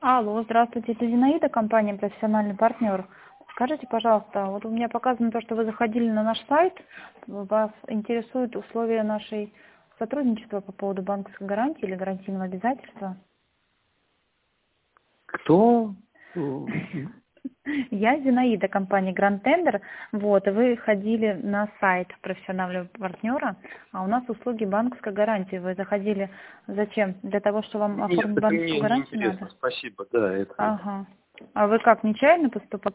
Алло, здравствуйте, это Зинаида, компания «Профессиональный партнер». Скажите, пожалуйста, вот у меня показано то, что вы заходили на наш сайт, вас интересуют условия нашей сотрудничества по поводу банковской гарантии или гарантийного обязательства? Кто? Я Зинаида, компания Grand Tender. Вот, и вы ходили на сайт профессионального партнера, а у нас услуги банковской гарантии. Вы заходили зачем? Для того, что вам Нет, оформить это банковскую мне не гарантию интересно, надо? спасибо, да, это... Ага. А вы как, нечаянно поступали?